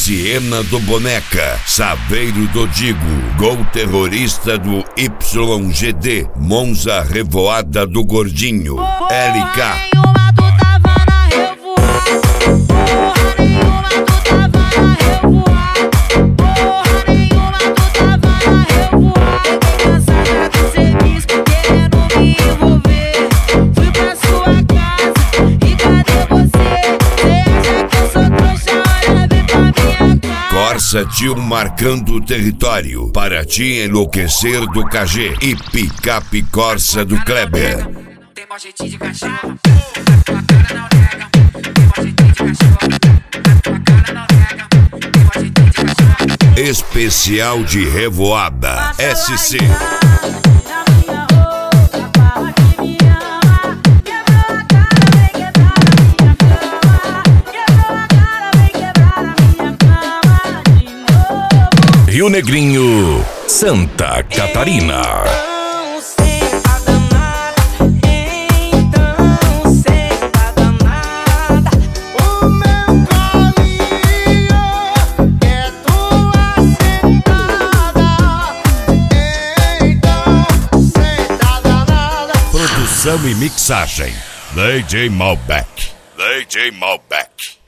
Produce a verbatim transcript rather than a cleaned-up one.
Siena do Boneca, Saveiro do Digo, Gol Terrorista do Y G D, Monza Revoada do Gordinho, L K. Corsa Tio marcando o território para te enlouquecer do K G e picape Corsa do Kleber. Tem mau jeitinho de cachorro, tua cara não nega. Tem mau jeitinho de cachorro, tua cara não nega. Tem mau jeitinho de cachorro. Especial de Revoada S C. Rio Negrinho, Santa Catarina. Então senta danada, então senta danada. O meu colinho é tua sentada. Então senta danada. Produção e mixagem D J Malbec. D J Malbec.